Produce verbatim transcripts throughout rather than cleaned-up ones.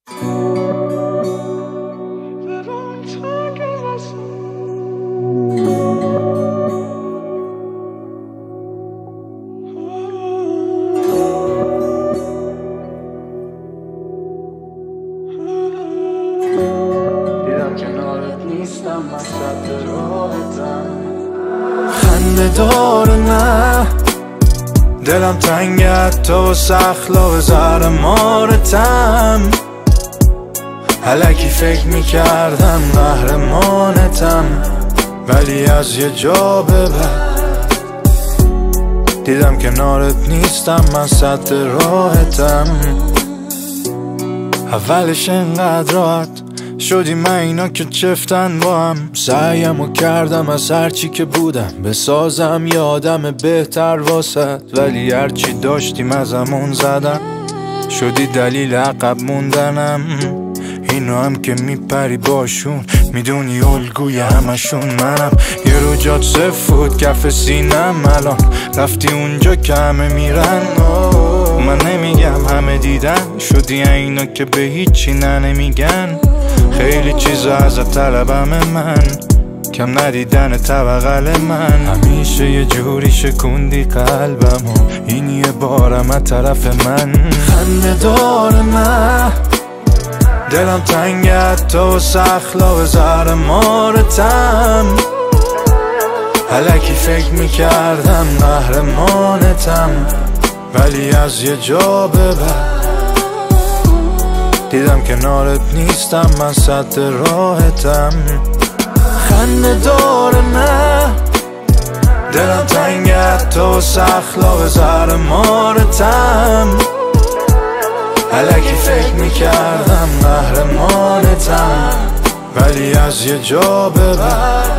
نیستم وسط راحتم، خنده داره نه دلم تنگت تو سخلا زهر مارتم، الکی فکر میکردم قهرمانتم، ولی از یه جا به بعد دیدم کنارت نیستم، من سد راحتم. اولش انقدر راحت شدی من اینا که چفتن با هم، سعیمو کردم از هرچی که بودم بسازم یه آدم بهتر واسد، ولی هرچی داشتیم ازمون زدن شدی دلیل عقب موندنم. اینو هم که میپری باشون میدونی الگوی همشون منم، یه رو جات سفود کف سینم، الان رفتی اونجا که همه میرن. من نمیگم همه دیدن شدی اینا که به هیچی نه نمیگن، خیلی چیزا ازت طلبم من کم ندیدن طبقل من، همیشه یه جوری شکوندی قلبم و این یه بارم از طرف من. خنده داره نه دلم تنگت تو سخلا زهر مارتم، الکی فکر میکردم قهرمانتم، ولی از یه جا به بعد دیدم کنارت نیستم، من سد راحتم. خنده داره نه دلم تنگت تو سخلا زهر مارتم، الکی فکر میکردم قهرمانتم، ولی از یه جا به بعد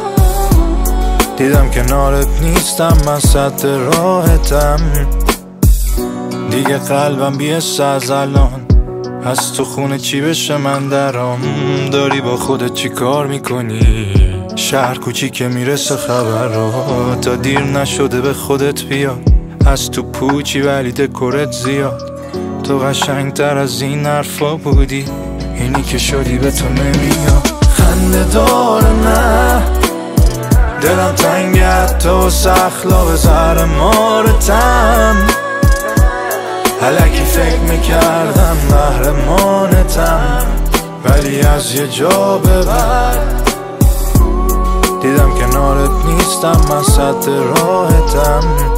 دیدم کنارت نیستم، من سد راحتم. دیگه قلبم بیسته از الان از تو خونه چی بشه من درام، داری با خودت چی کار میکنی شهر کوچی که میرسه خبر رو، تا دیر نشده به خودت بیاد از تو پوچی ولی دکورت زیاد، تو قشنگ تر از این حرفا بودی اینی که شدی به تو نمیاد. خنده داره نه دلم تنگت تو سخلا زهر مارتم، الکی فکر میکردم قهرمانتم، ولی از یه جا به بعد دیدم کنارت نیستم، من سد راحتم.